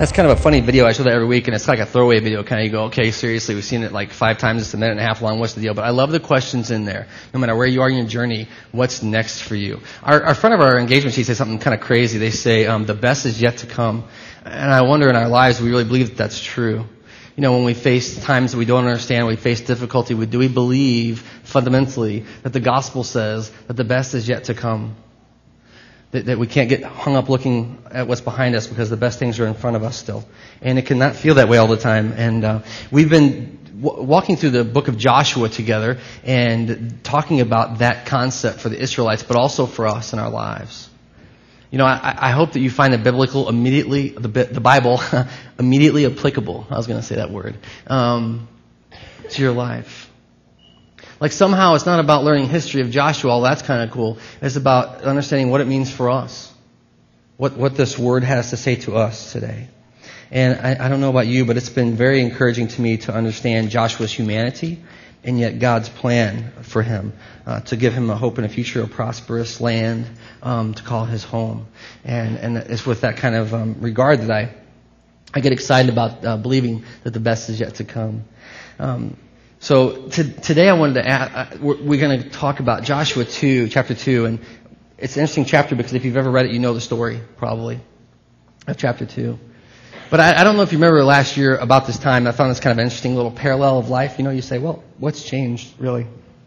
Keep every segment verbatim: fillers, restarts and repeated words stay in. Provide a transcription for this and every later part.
That's kind of a funny video. I show that every week, and it's like a throwaway video. Kind of, you go, okay, seriously, we've seen it like five times. It's a minute and a half long. What's the deal? But I love the questions in there. No matter where you are in your journey, what's next for you? Our, our front of our engagement sheet says something kind of crazy. They say, um, the best is yet to come. And I wonder in our lives, we really believe that that's true. You know, when we face times that we don't understand, we face difficulty, do we believe fundamentally that the gospel says that the best is yet to come? That, that we can't get hung up looking at what's behind us because the best things are in front of us still. And it cannot feel that way all the time. And uh, we've been w- walking through the book of Joshua together and talking about that concept for the Israelites, but also for us in our lives. You know, I, I hope that you find the biblical immediately, the, the Bible immediately applicable. I was going to say that word um, to your life. Like somehow it's not about learning history of Joshua, all that's kind of cool. It's about understanding what it means for us. What what this word has to say to us today. And I, I don't know about you, but it's been very encouraging to me to understand Joshua's humanity and yet God's plan for him, uh, to give him a hope and a future, a prosperous land, um, to call his home. And and it's with that kind of um, regard that I I get excited about uh, believing that the best is yet to come. Um, So to, today I wanted to add, uh, we're, we're going to talk about Joshua two, chapter two, and it's an interesting chapter because if you've ever read it, you know the story, probably, of chapter two. But I, I don't know if you remember last year about this time, I found this kind of interesting little parallel of life. You know, you say, well, what's changed, really,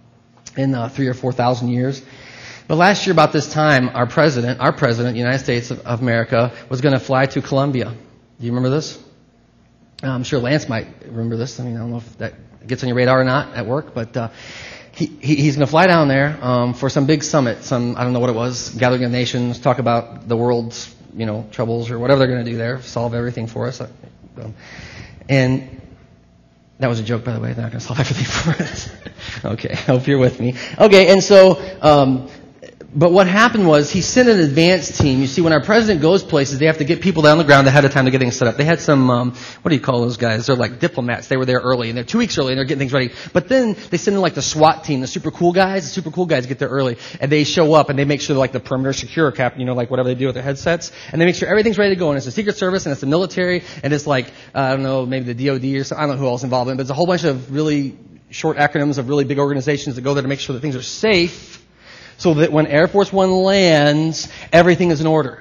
in uh, three or four thousand years? But last year about this time, our president, our president, the United States of, of America, was going to fly to Colombia. Do you remember this? Uh, I'm sure Lance might remember this. I mean, I don't know if that gets on your radar or not at work, but uh, he, he he's going to fly down there um, for some big summit. Some I don't know what it was, gathering of nations, talk about the world's you know troubles or whatever they're going to do there, solve everything for us. Um, and that was a joke, by the way. They're not going to solve everything for us. Okay, I hope you're with me. Okay, and so. Um, But what happened was he sent an advance team. You see, when our president goes places, they have to get people down on the ground ahead of time to get things set up. They had some, um, what do you call those guys? They're like diplomats. They were there early, and they're two weeks early, and they're getting things ready. But then they send in like the SWAT team, the super cool guys. The super cool guys get there early, and they show up, and they make sure they're like the perimeter secure cap, you know, like whatever they do with their headsets. And they make sure everything's ready to go. And it's the Secret Service, and it's the military, and it's like, uh, I don't know, maybe the D O D or something. I don't know who else is involved in it, but it's a whole bunch of really short acronyms of really big organizations that go there to make sure that things are safe, so that when Air Force One lands, everything is in order.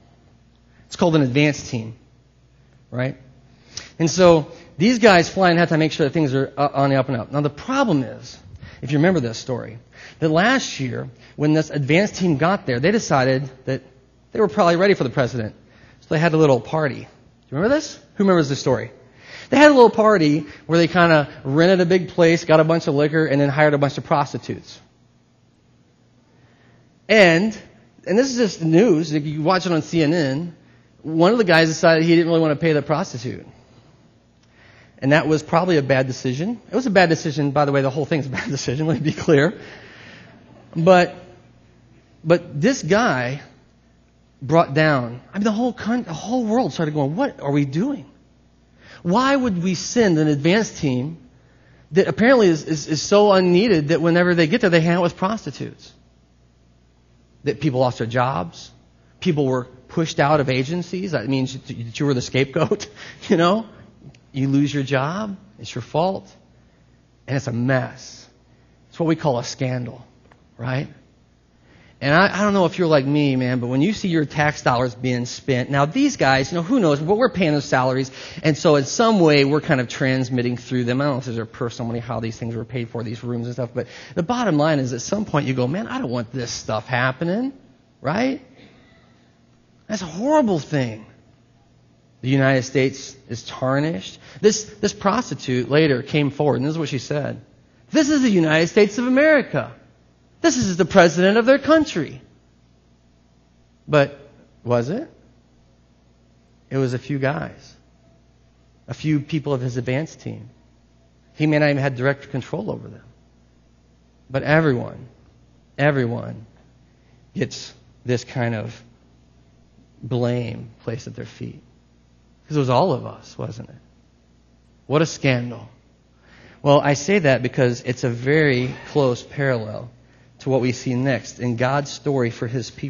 It's called an advance team, right? And so these guys flying have to make sure that things are on the up and up. Now the problem is, if you remember this story, that last year when this advance team got there, they decided that they were probably ready for the president. So they had a little party. Do you remember this? Who remembers this story? They had a little party where they kind of rented a big place, got a bunch of liquor, and then hired a bunch of prostitutes. And, and this is just news, if you watch it on C N N, one of the guys decided he didn't really want to pay the prostitute. And that was probably a bad decision. It was a bad decision, by the way, the whole thing's a bad decision, let me be clear. But, but this guy brought down, I mean the whole country, the whole world started going, what are we doing? Why would we send an advance team that apparently is, is, is so unneeded that whenever they get there, they hang out with prostitutes? That people lost their jobs. People were pushed out of agencies. That means that you were the scapegoat. You know, you lose your job. It's your fault. And it's a mess. It's what we call a scandal, right? And I, I don't know if you're like me, man, but when you see your tax dollars being spent, now these guys, you know, who knows, but we're paying those salaries, and so in some way we're kind of transmitting through them. I don't know if there's a personal money how these things were paid for, these rooms and stuff, but the bottom line is at some point you go, man, I don't want this stuff happening, right? That's a horrible thing. The United States is tarnished. This, this prostitute later came forward, and this is what she said. This is the United States of America. This is the president of their country. But was it? It was a few guys. A few people of his advance team. He may not even have direct control over them. But everyone, everyone gets this kind of blame placed at their feet. Because it was all of us, wasn't it? What a scandal. Well, I say that because it's a very close parallel to what we see next in God's story for His people.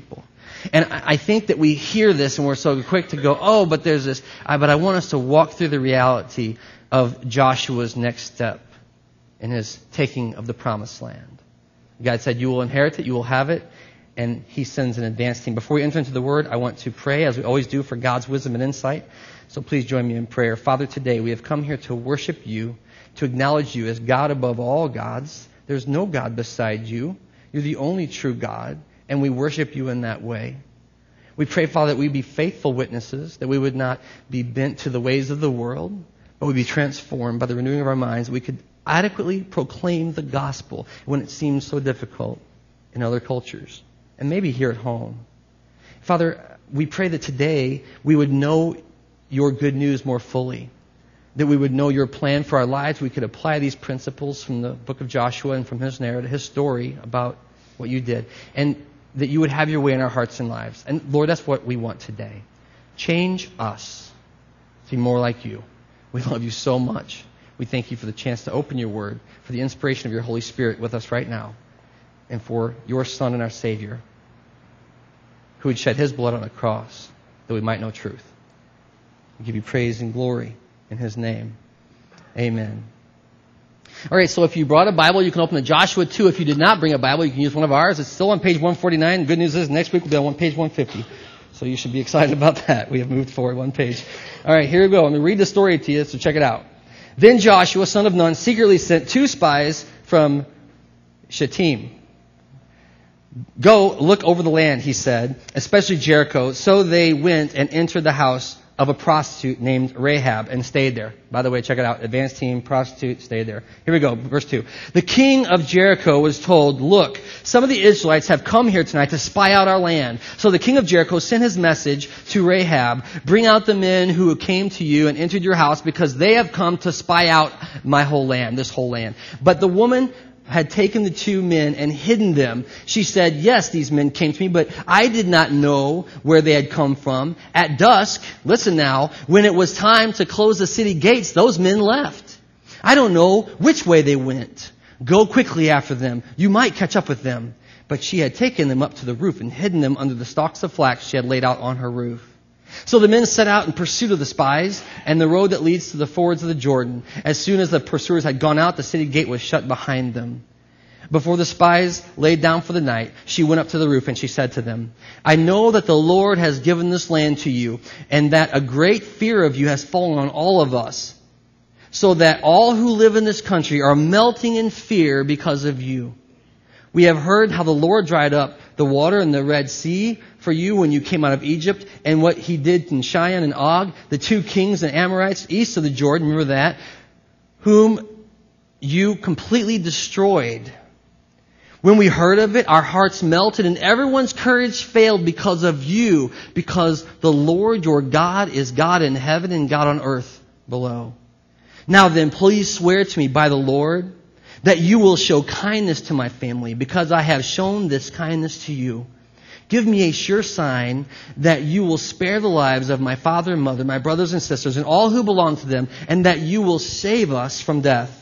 And I think that we hear this and we're so quick to go, oh, but there's this. But I want us to walk through the reality of Joshua's next step in his taking of the promised land. God said, you will inherit it, you will have it, and he sends an advance team. Before we enter into the word, I want to pray, as we always do, for God's wisdom and insight. So please join me in prayer. Father, today we have come here to worship you, to acknowledge you as God above all gods. There's no God beside you. You're the only true God, and we worship you in that way. We pray, Father, that we be faithful witnesses, that we would not be bent to the ways of the world, but we be transformed by the renewing of our minds. We could adequately proclaim the gospel when it seems so difficult in other cultures, and maybe here at home. Father, we pray that today we would know your good news more fully, that we would know your plan for our lives. We could apply these principles from the book of Joshua and from his narrative, his story about what you did, and that you would have your way in our hearts and lives. And Lord, that's what we want today. Change us to be more like you. We love you so much. We thank you for the chance to open your word, for the inspiration of your Holy Spirit with us right now, and for your Son and our Savior, who would shed his blood on a cross that we might know truth. We give you praise and glory in his name. Amen. All right, so if you brought a Bible, you can open to Joshua two. If you did not bring a Bible, you can use one of ours. It's still on page one forty-nine. Good news is next week we'll be on page one fifty. So you should be excited about that. We have moved forward one page. All right, here we go. I'm going to read the story to you, so check it out. Then Joshua, son of Nun, secretly sent two spies from Shittim. Go, look over the land, he said, especially Jericho. So they went and entered the house of a prostitute named Rahab and stayed there. By the way, check it out. Advanced team, prostitute, stayed there. Here we go, verse two. The king of Jericho was told, look, some of the Israelites have come here tonight to spy out our land. So the king of Jericho sent his message to Rahab, bring out the men who came to you and entered your house because they have come to spy out my whole land, this whole land. But the woman had taken the two men and hidden them. She said, yes, these men came to me, but I did not know where they had come from. At dusk, listen now, when it was time to close the city gates, those men left. I don't know which way they went. Go quickly after them. You might catch up with them. But she had taken them up to the roof and hidden them under the stalks of flax she had laid out on her roof. So the men set out in pursuit of the spies and the road that leads to the fords of the Jordan. As soon as the pursuers had gone out, the city gate was shut behind them. Before the spies laid down for the night, she went up to the roof and she said to them, I know that the Lord has given this land to you and that a great fear of you has fallen on all of us, so that all who live in this country are melting in fear because of you. We have heard how the Lord dried up the water in the Red Sea for you when you came out of Egypt, and what he did in Sihon and Og, the two kings and Amorites east of the Jordan, remember that, whom you completely destroyed. When we heard of it, our hearts melted and everyone's courage failed because of you, because the Lord your God is God in heaven and God on earth below. Now then, please swear to me by the Lord that you will show kindness to my family because I have shown this kindness to you. Give me a sure sign that you will spare the lives of my father and mother, my brothers and sisters, and all who belong to them, and that you will save us from death.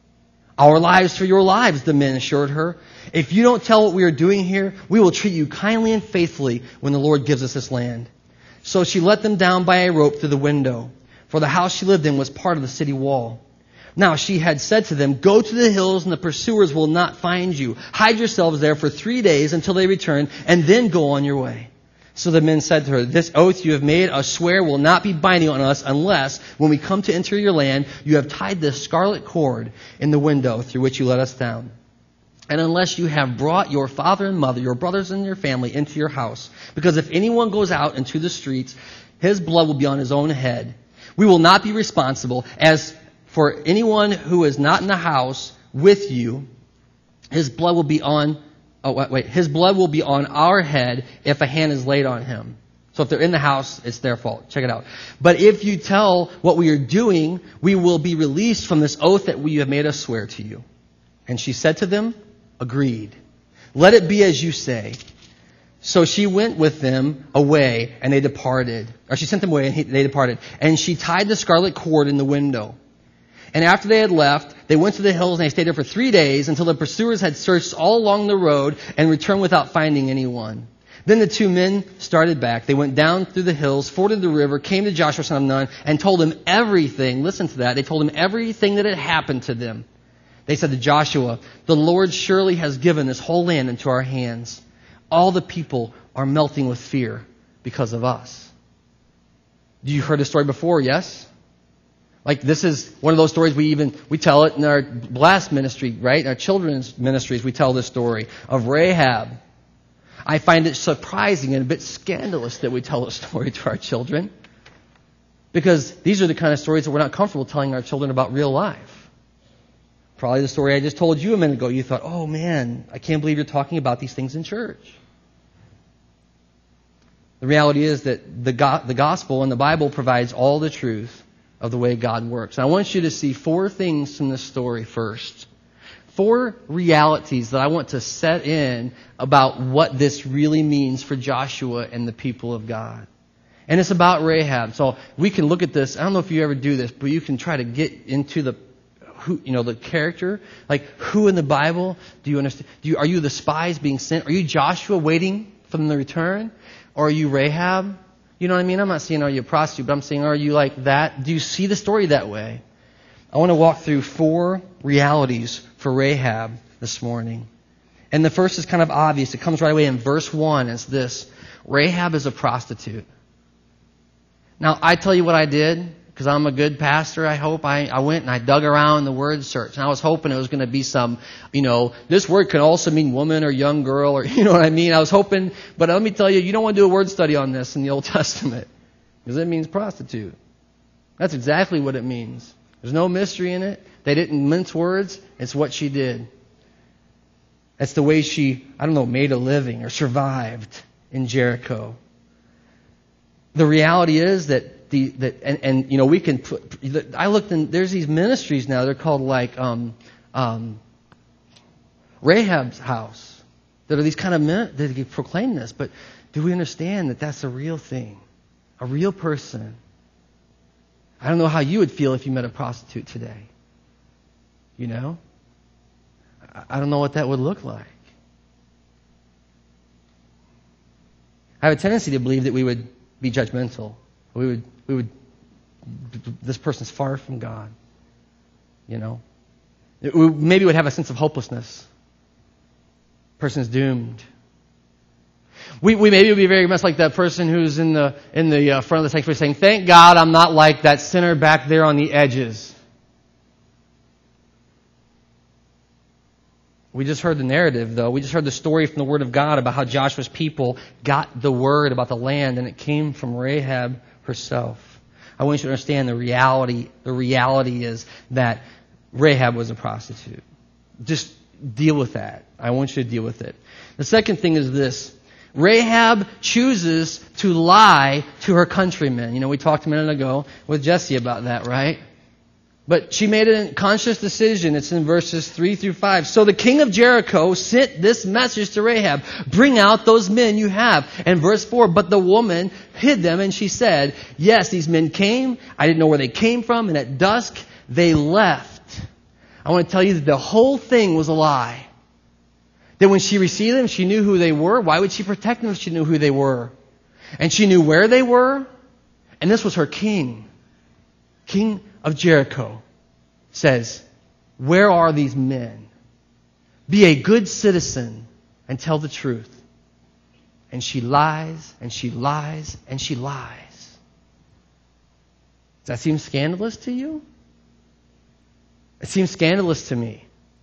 Our lives for your lives, the men assured her. If you don't tell what we are doing here, we will treat you kindly and faithfully when the Lord gives us this land. So she let them down by a rope through the window, for the house she lived in was part of the city wall. Now she had said to them, go to the hills and the pursuers will not find you. Hide yourselves there for three days until they return, and then go on your way. So the men said to her, this oath you have made us swear will not be binding on us unless, when we come to enter your land, you have tied this scarlet cord in the window through which you let us down. And unless you have brought your father and mother, your brothers and your family into your house. Because if anyone goes out into the streets, his blood will be on his own head. We will not be responsible. As for anyone who is not in the house with you, his blood will be on, oh wait, wait, his blood will be on our head if a hand is laid on him. So if they're in the house, it's their fault. Check it out. But if you tell what we are doing, we will be released from this oath that we have made us swear to you. And she said to them, agreed. Let it be as you say. So she went with them away and they departed. Or she sent them away and he, they departed. And she tied the scarlet cord in the window. And after they had left, they went to the hills and they stayed there for three days until the pursuers had searched all along the road and returned without finding anyone. Then the two men started back. They went down through the hills, forded the river, came to Joshua son of Nun, and told him everything. Listen to that. They told him everything that had happened to them. They said to Joshua, "The Lord surely has given this whole land into our hands. All the people are melting with fear because of us." You heard this story before, yes? Like, this is one of those stories we even, we tell it in our Blast ministry, right? In our children's ministries, we tell this story of Rahab. I find it surprising and a bit scandalous that we tell a story to our children, because these are the kind of stories that we're not comfortable telling our children about real life. Probably the story I just told you a minute ago. You thought, oh man, I can't believe you're talking about these things in church. The reality is that the go- the gospel and the Bible provides all the truth of the way God works. And I want you to see four things from this story first. Four realities that I want to set in about what this really means for Joshua and the people of God. And it's about Rahab. So we can look at this. I don't know if you ever do this, but you can try to get into the who, you know, the character. Like, who in the Bible do you understand? Do you, are you the spies being sent? Are you Joshua waiting for them to return? Or are you Rahab? You know what I mean? I'm not saying are you a prostitute, but I'm saying are you like that? Do you see the story that way? I want to walk through four realities for Rahab this morning. And the first is kind of obvious. It comes right away in verse one. It's this: Rahab is a prostitute. Now, I tell you what I did, because I'm a good pastor, I hope. I, I went and I dug around the word search. And I was hoping it was going to be some, you know, this word can also mean woman or young girl, or you know what I mean? I was hoping, but let me tell you, you don't want to do a word study on this in the Old Testament, because it means prostitute. That's exactly what it means. There's no mystery in it. They didn't mince words. It's what she did. That's the way she, I don't know, made a living or survived in Jericho. The reality is that the that and, and you know we can put. I looked in. There's these ministries now. They're called like um, um, Rahab's house. That are these kind of men that proclaim this. But do we understand that that's a real thing, a real person? I don't know how you would feel if you met a prostitute today. You know, I don't know what that would look like. I have a tendency to believe that we would be judgmental. We would, we would, this person's far from God. You know, it, we maybe would have a sense of hopelessness. Person's doomed. We, we maybe would be very much like that person who's in the in the uh, front of the sanctuary saying, "Thank God I'm not like that sinner back there on the edges." We just heard the narrative, though. We just heard the story from the Word of God about how Joshua's people got the word about the land, and it came from Rahab herself. I want you to understand the reality. The reality is that Rahab was a prostitute. Just deal with that. I want you to deal with it. The second thing is this. Rahab chooses to lie to her countrymen. You know, we talked a minute ago with Jesse about that, right? But she made a conscious decision. It's in verses three through five. So the king of Jericho sent this message to Rahab. "Bring out those men you have." And verse four, "But the woman hid them, and she said, 'Yes, these men came. I didn't know where they came from. And at dusk, they left.'" I want to tell you that the whole thing was a lie. That when she received them, she knew who they were. Why would she protect them if she knew who they were? And she knew where they were. And this was her king. King of Jericho says, "Where are these men? Be a good citizen and tell the truth." And she lies, and she lies, and she lies. Does that seem scandalous to you? It seems scandalous to me.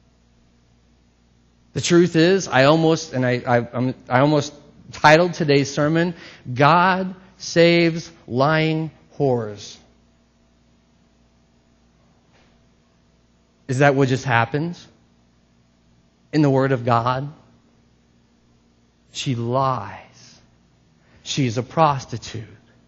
The truth is, I almost, and I, I, I'm, I almost titled today's sermon, "God Saves Lying Whores." Is that what just happens in the Word of God? She lies. She's a prostitute.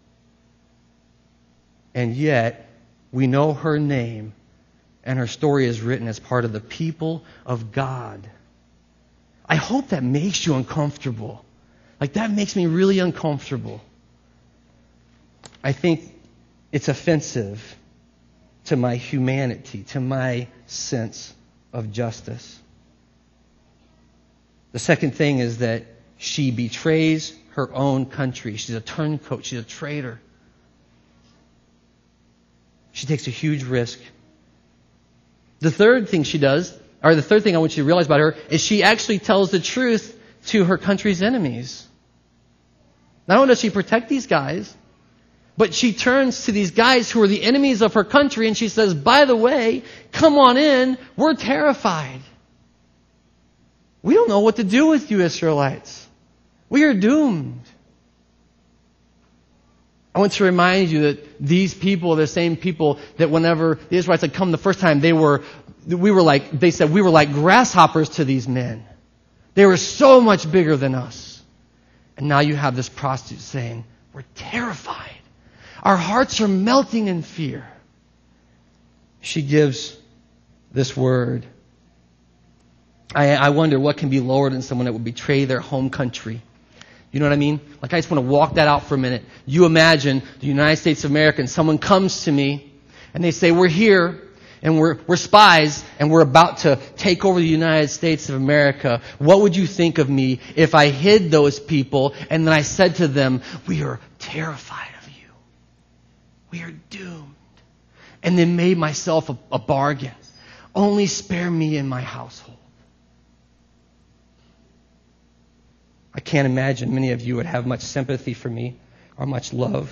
And yet, we know her name, and her story is written as part of the people of God. I hope that makes you uncomfortable. Like, that makes me really uncomfortable. I think it's offensive to my humanity, to my sense of justice. The second thing is that She betrays her own country. She's a turncoat. She's a traitor. She takes a huge risk. The third thing she does, or the third thing I want you to realize about her, is she actually tells the truth to her country's enemies. Not only does she protect these guys, but she turns to these guys who are the enemies of her country and she says, by the way, come on in, we're terrified. We don't know what to do with you Israelites. We are doomed. I want to remind you that these people are the same people that whenever the Israelites had come the first time, they were, we were like, they said, we were like grasshoppers to these men. They were so much bigger than us. And now you have this prostitute saying, we're terrified. Our hearts are melting in fear. She gives this word. I, I wonder what can be lower than someone that would betray their home country. You know what I mean? Like, I just want to walk that out for a minute. You imagine the United States of America and someone comes to me and they say, we're here and we're, we're spies and we're about to take over the United States of America. What would you think of me if I hid those people and then I said to them, we are terrified of you. We are doomed. And then made myself a, a bargain. Only spare me and my household. I can't imagine many of you would have much sympathy for me or much love.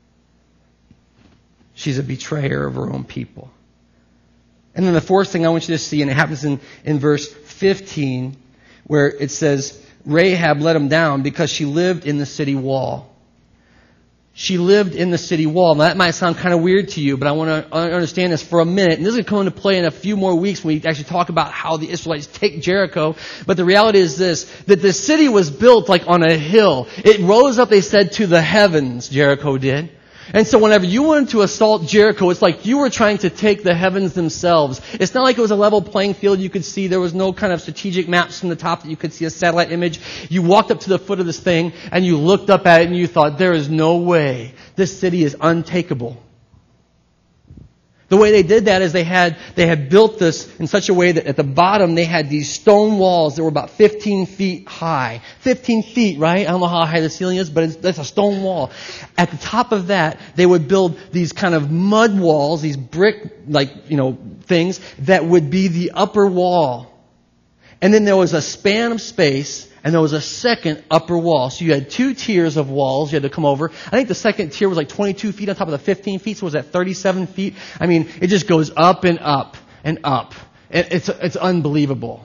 She's a betrayer of her own people. And then the fourth thing I want you to see, and it happens in, in verse fifteen, where it says, Rahab let him down because she lived in the city wall. She lived in the city wall. Now, that might sound kind of weird to you, but I want to understand this for a minute. And this is going to come into play in a few more weeks when we actually talk about how the Israelites take Jericho. But the reality is this, that the city was built like on a hill. It rose up, they said, to the heavens, Jericho did. And so whenever you wanted to assault Jericho, it's like you were trying to take the heavens themselves. It's not like it was a level playing field you could see. There was no kind of strategic maps from the top that you could see a satellite image. You walked up to the foot of this thing and you looked up at it and you thought, there is no way. This city is untakeable. The way they did that is they had they had built this in such a way that at the bottom they had these stone walls that were about fifteen feet high. fifteen feet, right? I don't know how high the ceiling is, but it's, that's a stone wall. At the top of that, they would build these kind of mud walls, these brick, like, you know, things that would be the upper wall. And then there was a span of space, and there was a second upper wall. So you had two tiers of walls you had to come over. I think the second tier was like twenty-two feet on top of the fifteen feet, so it was at thirty-seven feet. I mean, it just goes up and up and up. It's, it's unbelievable.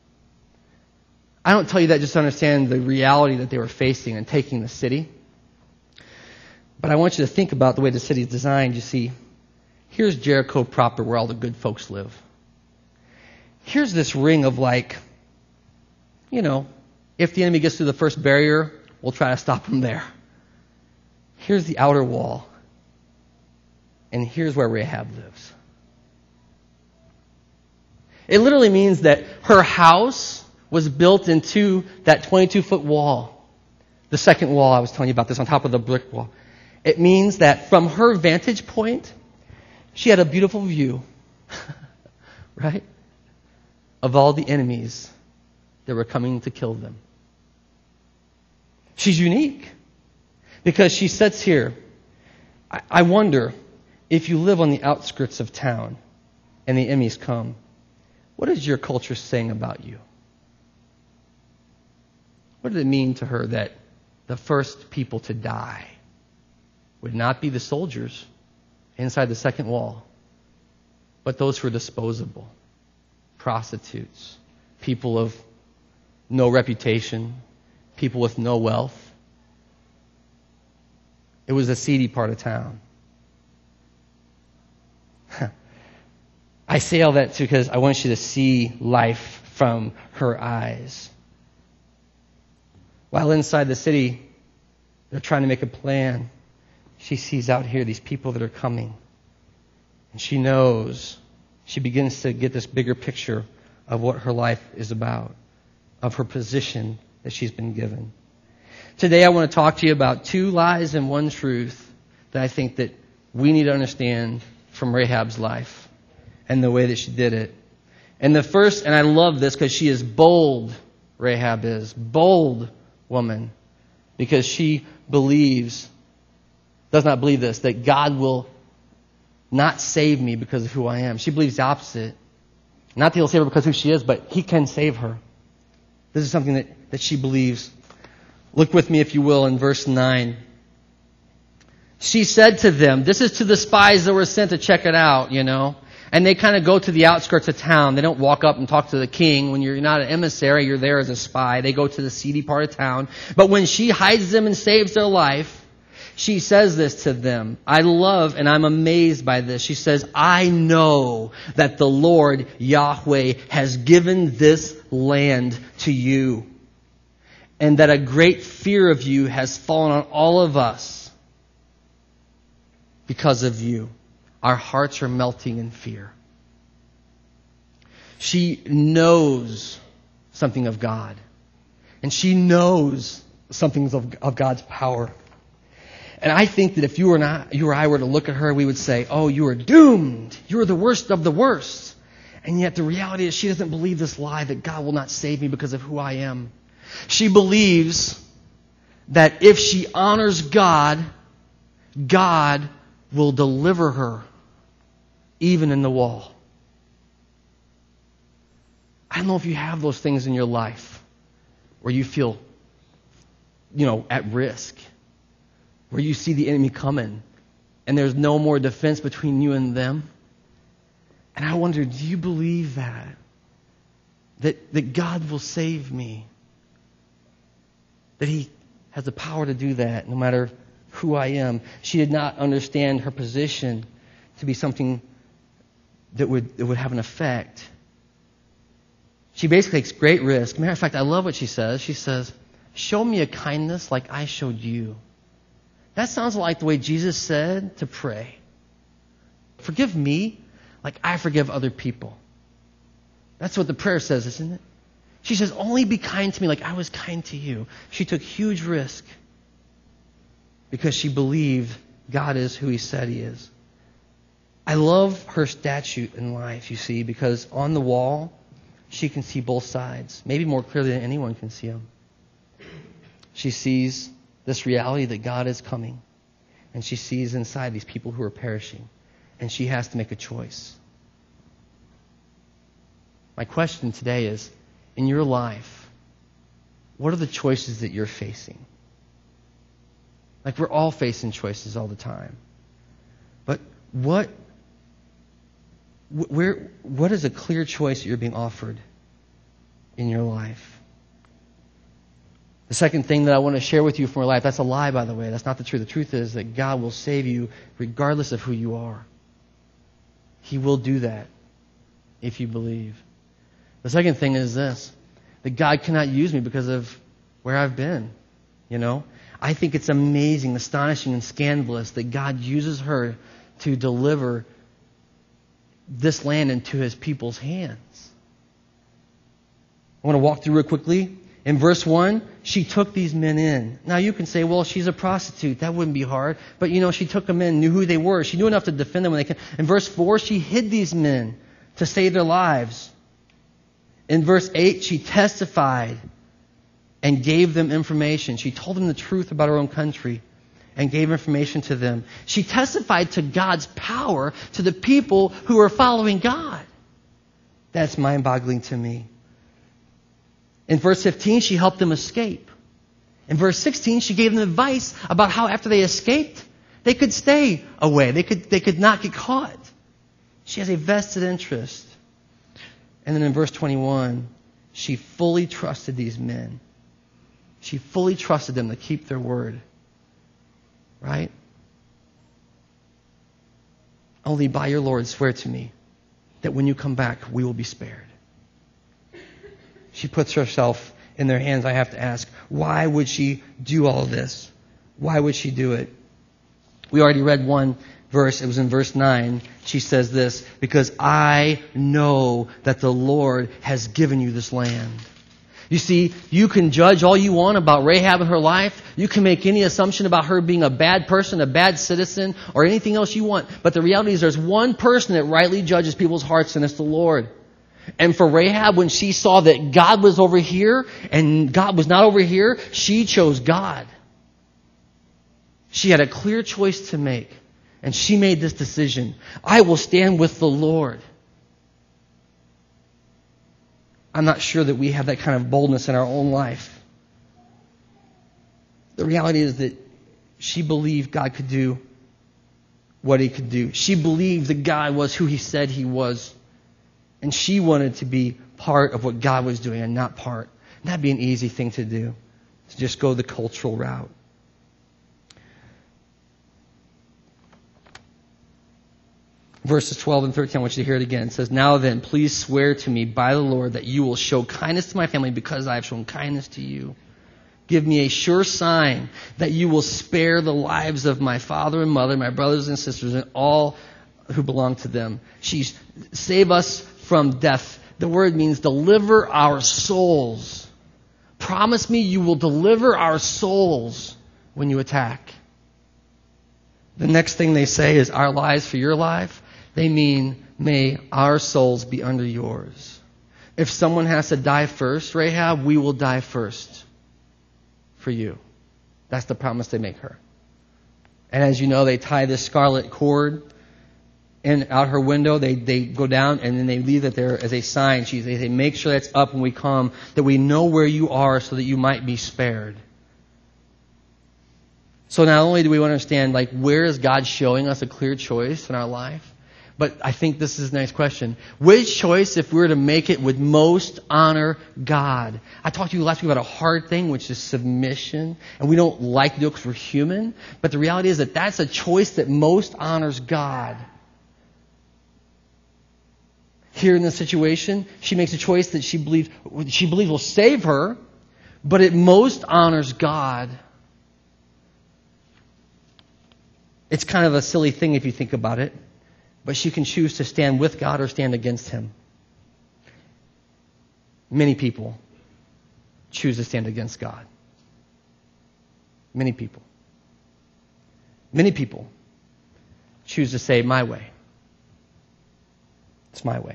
I don't tell you that just to understand the reality that they were facing and taking the city. But I want you to think about the way the city is designed. You see, here's Jericho proper, where all the good folks live. Here's this ring of like, you know, if the enemy gets through the first barrier, we'll try to stop him there. Here's the outer wall. And here's where Rahab lives. It literally means that her house was built into that twenty-two foot wall. The second wall, I was telling you about this, on top of the brick wall. It means that from her vantage point, she had a beautiful view, right, of all the enemies that were coming to kill them. She's unique because she sits here. I, I wonder if you live on the outskirts of town and the enemies come, what is your culture saying about you? What does it mean to her that the first people to die would not be the soldiers inside the second wall, but those who are disposable, prostitutes, people of no reputation, people with no wealth? It was a seedy part of town. I say all that because I want you to see life from her eyes. While inside the city, they're trying to make a plan. She sees out here these people that are coming. And she knows, she begins to get this bigger picture of what her life is about, of her position that she's been given. Today I want to talk to you about two lies and one truth that I think that we need to understand from Rahab's life and the way that she did it. And the first, and I love this because she is bold, Rahab is, bold woman because she believes, does not believe this, that God will not save me because of who I am. She believes the opposite. Not that He'll save her because of who she is, but He can save her. This is something that, that she believes. Look with me, if you will, in verse nine. She said to them, this is to the spies that were sent to check it out, you know. And they kind of go to the outskirts of town. They don't walk up and talk to the king. When you're not an emissary, you're there as a spy. They go to the seedy part of town. But when she hides them and saves their life, she says this to them. I love and I'm amazed by this. She says, I know that the Lord Yahweh has given this land to you, and that a great fear of you has fallen on all of us because of you. Our hearts are melting in fear. She knows something of God. And she knows something of, of God's power. And I think that if you or, not, you or I were to look at her, we would say, oh, you are doomed. You are the worst of the worst. And yet the reality is she doesn't believe this lie that God will not save me because of who I am. She believes that if she honors God, God will deliver her, even in the wall. I don't know if you have those things in your life where you feel, you know, at risk, where you see the enemy coming and there's no more defense between you and them. And I wonder, do you believe that? That, that God will save me? That He has the power to do that no matter who I am? She did not understand her position to be something that would, that would have an effect. She basically takes great risk. Matter of fact, I love what she says. She says, show me a kindness like I showed you. That sounds like the way Jesus said to pray. Forgive me like I forgive other people. That's what the prayer says, isn't it? She says, only be kind to me like I was kind to you. She took huge risk because she believed God is who He said He is. I love her statute in life, you see, because on the wall, she can see both sides, maybe more clearly than anyone can see them. She sees this reality that God is coming, and she sees inside these people who are perishing, and she has to make a choice. My question today is, in your life, what are the choices that you're facing? Like, we're all facing choices all the time. But what, where, what is a clear choice that you're being offered in your life? The second thing that I want to share with you from your life, that's a lie, by the way. That's not the truth. The truth is that God will save you regardless of who you are. He will do that if you believe. The second thing is this, that God cannot use me because of where I've been, you know. I think it's amazing, astonishing, and scandalous that God uses her to deliver this land into His people's hands. I want to walk through it quickly. In verse one, she took these men in. Now you can say, well, she's a prostitute. That wouldn't be hard. But you know, she took them in, knew who they were. She knew enough to defend them when they came. In verse four, she hid these men to save their lives. In verse eight, she testified and gave them information. She told them the truth about her own country and gave information to them. She testified to God's power to the people who are following God. That's mind-boggling to me. In verse fifteen, she helped them escape. In verse sixteen, she gave them advice about how after they escaped, they could stay away. They could, they could not get caught. She has a vested interest. And then in verse twenty-one, she fully trusted these men. She fully trusted them to keep their word. Right? Only by your Lord swear to me that when you come back, we will be spared. She puts herself in their hands. I have to ask, why would she do all this? Why would she do it? We already read one verse. It was in verse nine. She says this, because I know that the Lord has given you this land. You see, you can judge all you want about Rahab and her life. You can make any assumption about her being a bad person, a bad citizen, or anything else you want. But the reality is there's one person that rightly judges people's hearts, and it's the Lord. And for Rahab, when she saw that God was over here and God was not over here, she chose God. She had a clear choice to make. And she made this decision. I will stand with the Lord. I'm not sure that we have that kind of boldness in our own life. The reality is that she believed God could do what He could do. She believed that God was who He said He was. And she wanted to be part of what God was doing and not part. And that'd be an easy thing to do, to just go the cultural route. Verses twelve and thirteen, I want you to hear it again. It says, now then, please swear to me by the Lord that you will show kindness to my family because I have shown kindness to you. Give me a sure sign that you will spare the lives of my father and mother, my brothers and sisters, and all who belong to them. She's save us from death. The word means deliver our souls. Promise me you will deliver our souls when you attack. The next thing they say is our lives for your life. They mean, may our souls be under yours. If someone has to die first, Rahab, we will die first for you. That's the promise they make her. And as you know, they tie this scarlet cord in out her window. They they go down and then they leave it there as a sign. She, they say, make sure that's up when we come, that we know where you are so that you might be spared. So not only do we understand, like, where is God showing us a clear choice in our life, but I think this is the next question. Which choice, if we were to make it, would most honor God? I talked to you last week about a hard thing, which is submission. And we don't like to do it because we're human. But the reality is that that's a choice that most honors God. Here in this situation, she makes a choice that she believes, she believes will save her, but it most honors God. It's kind of a silly thing if you think about it. But she can choose to stand with God or stand against Him. Many people choose to stand against God. Many people. Many people choose to say, my way. It's my way.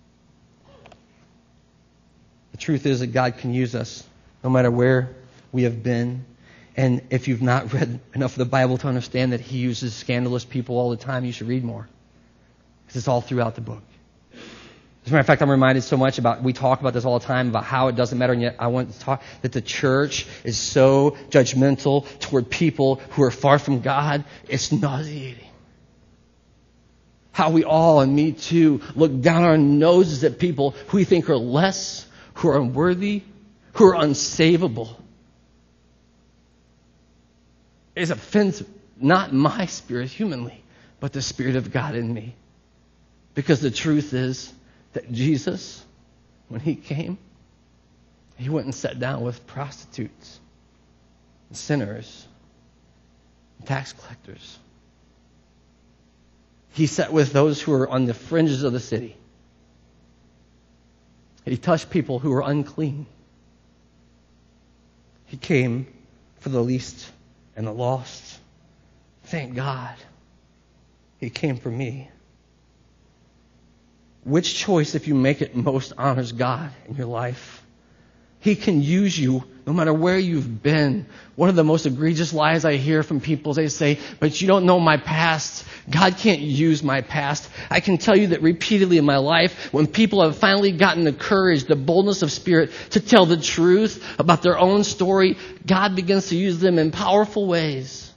The truth is that God can use us no matter where we have been. And if you've not read enough of the Bible to understand that He uses scandalous people all the time, you should read more. Because it's all throughout the book. As a matter of fact, I'm reminded so much about, we talk about this all the time, about how it doesn't matter, and yet I want to talk that the church is so judgmental toward people who are far from God. It's nauseating. How we all, and me too, look down our noses at people who we think are less, who are unworthy, who are unsavable. It's offensive. Not my spirit humanly, but the Spirit of God in me. Because the truth is that Jesus, when He came, He went and sat down with prostitutes, and sinners, and tax collectors. He sat with those who were on the fringes of the city. He touched people who were unclean. He came for the least and the lost. Thank God He came for me. Which choice, if you make it, most honors God in your life? He can use you no matter where you've been. One of the most egregious lies I hear from people is they say, but you don't know my past. God can't use my past. I can tell you that repeatedly in my life, when people have finally gotten the courage, the boldness of spirit to tell the truth about their own story, God begins to use them in powerful ways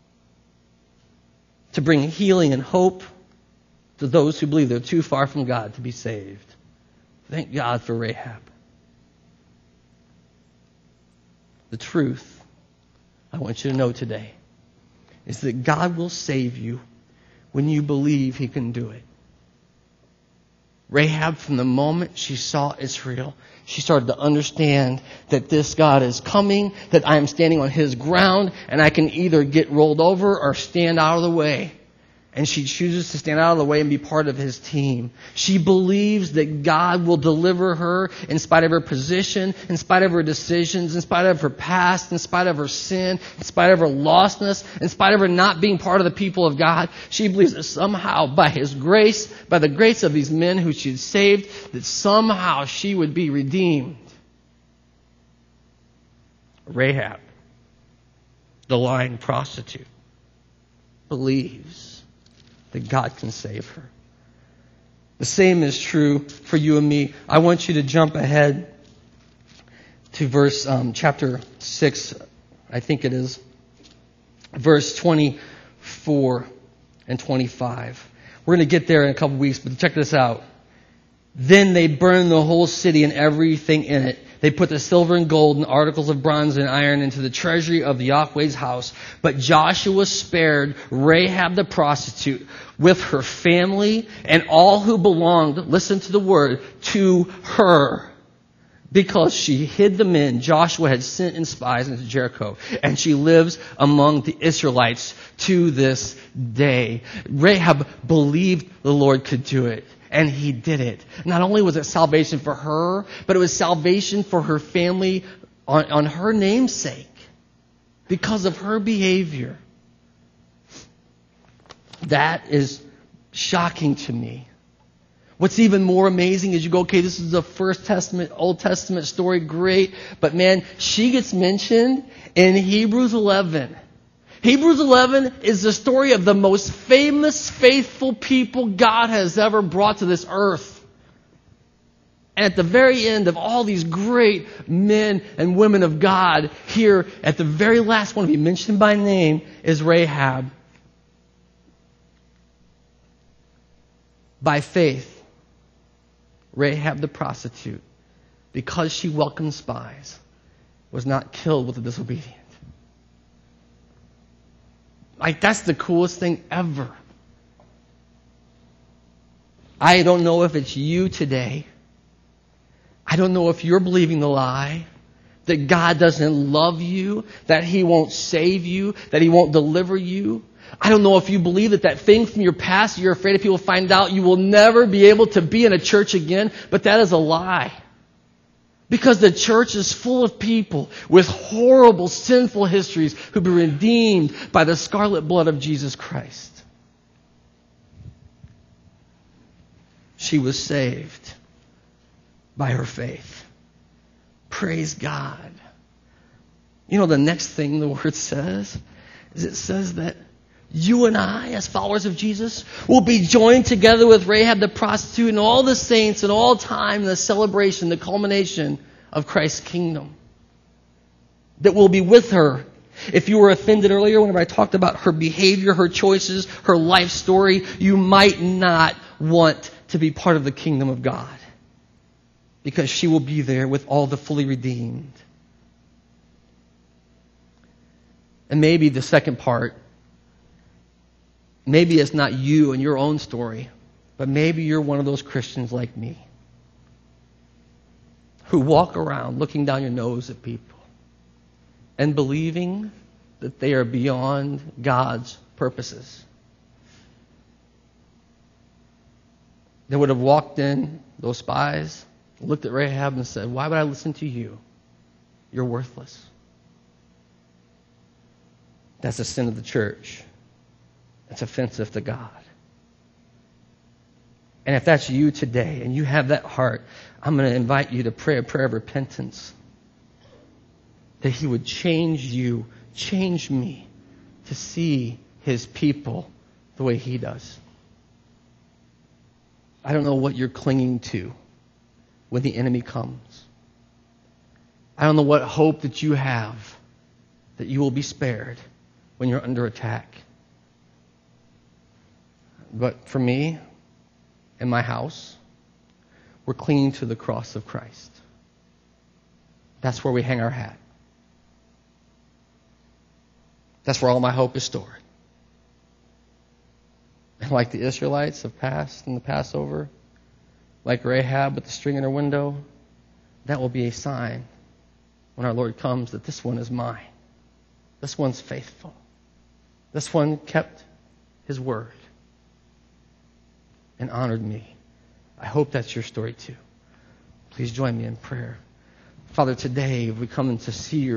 to bring healing and hope to those who believe they're too far from God to be saved. Thank God for Rahab. The truth, I want you to know today, is that God will save you when you believe He can do it. Rahab, from the moment she saw Israel, she started to understand that this God is coming, that I am standing on His ground, and I can either get rolled over or stand out of the way. and she chooses to stand out of the way and be part of his team. She believes that God will deliver her in spite of her position, in spite of her decisions, in spite of her past, in spite of her sin, in spite of her lostness, in spite of her not being part of the people of God. She believes that somehow by his grace, by the grace of these men who she had saved, that somehow she would be redeemed. Rahab, the lying prostitute, believes that God can save her. The same is true for you and me. I want you to jump ahead to verse um, chapter six, I think it is, verse twenty-four and twenty-five. We're going to get there in a couple weeks, but check this out. Then they burned the whole city and everything in it. They put the silver and gold and articles of bronze and iron into the treasury of the Yahweh's house. But Joshua spared Rahab the prostitute with her family and all who belonged, listen to the word, to her. Because she hid the men Joshua had sent in spies into Jericho. And she lives among the Israelites to this day. Rahab believed the Lord could do it. And he did it. Not only was it salvation for her, but it was salvation for her family on, on her namesake. Because of her behavior. That is shocking to me. What's even more amazing is you go, okay, this is a First Testament, Old Testament story, great. But man, she gets mentioned in Hebrews eleven. Hebrews eleven is the story of the most famous, faithful people God has ever brought to this earth. And at the very end of all these great men and women of God, here at the very last one to be mentioned by name is Rahab. By faith, Rahab the prostitute, because she welcomed spies, was not killed with the disobedient. Like, that's the coolest thing ever. I don't know if it's you today. I don't know if you're believing the lie that God doesn't love you, that He won't save you, that He won't deliver you. I don't know if you believe that that thing from your past, you're afraid if people find out, you will never be able to be in a church again, but that is a lie. Because the church is full of people with horrible, sinful histories who've been redeemed by the scarlet blood of Jesus Christ. She was saved by her faith. Praise God. You know, the next thing the Word says is it says that you and I, as followers of Jesus, will be joined together with Rahab the prostitute and all the saints and all time in the celebration, the culmination of Christ's kingdom. That we'll be with her. If you were offended earlier whenever I talked about her behavior, her choices, her life story, you might not want to be part of the kingdom of God. Because she will be there with all the fully redeemed. And maybe the second part, maybe it's not you and your own story, but maybe you're one of those Christians like me who walk around looking down your nose at people and believing that they are beyond God's purposes. They would have walked in, those spies, looked at Rahab and said, "Why would I listen to you? You're worthless." That's the sin of the church. It's offensive to God. And if that's you today and you have that heart, I'm going to invite you to pray a prayer of repentance. That He would change you, change me to see His people the way He does. I don't know what you're clinging to when the enemy comes. I don't know what hope that you have that you will be spared when you're under attack. But for me and my house, we're clinging to the cross of Christ. That's where we hang our hat. That's where all my hope is stored. And like the Israelites of past in the Passover, like Rahab with the string in her window, that will be a sign when our Lord comes that this one is mine. This one's faithful. This one kept His word. and honored me. I hope that's your story too. Please join me in prayer. Father, today we come to see your